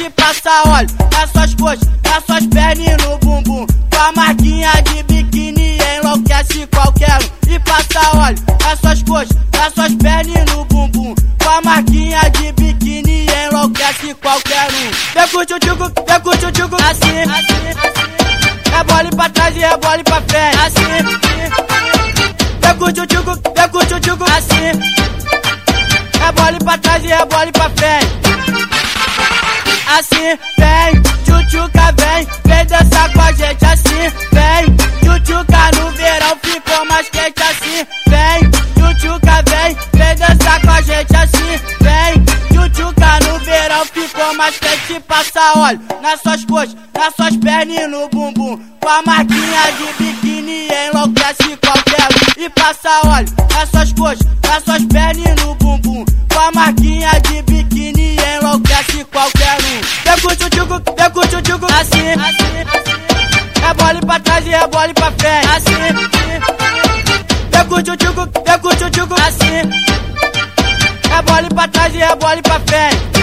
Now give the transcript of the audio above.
te passa óleo nas suas coxas, nas suas pernas e no bumbum. Com a marquinha de biquíni enlouquece qualquer um. E passa óleo nas suas coxas, nas suas pernas e no bumbum. Com a marquinha de biquíni enlouquece qualquer um. Vem com o tchutchuco, assim, assim. Rebole pra trás e rebole pra frente, assim. Vem com o tchutchuco, assim. Rebole pra trás e rebole pra frente. Assim, vem, tchutchuca, vem dançar com a gente. Assim, vem, tchutchuca, no verão ficou mais quente. Assim, vem, tchutchuca, vem dançar com a gente. Assim, vem, tchutchuca, no verão ficou mais quente. Passa óleo nas suas coxas, nas suas pernas e no bumbum. Com a marquinha de biquíni enlouquece qualquer um. E passa óleo nas suas coxas, nas suas pernas e no bumbum. Com a marquinha de biquíni enlouquece qualquer um. Vem com o tchutchuco, assim, assim. Rebole pra trás e rebole pra frente, assim. Vem com o tchutchuco, assim. Rebole pra trás e rebole pra frente.